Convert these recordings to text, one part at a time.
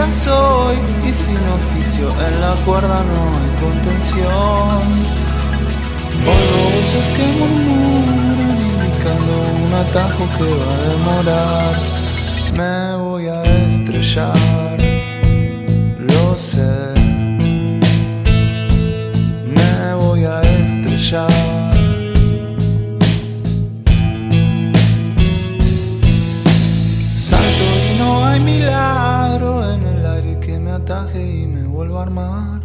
soy y sin oficio en la cuerda no hay contención. Oigo voces que murmuran indicando un atajo que va a demorar. Me voy a estrellar, lo sé. Me voy a estrellar. Salto y no hay milagro en el aire que me ataje y me vuelva a armar.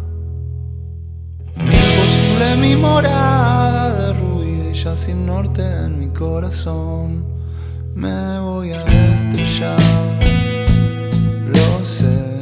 Imposible mi morada derruida y ya sin norte en mi corazón. Me voy a estrellar, lo sé.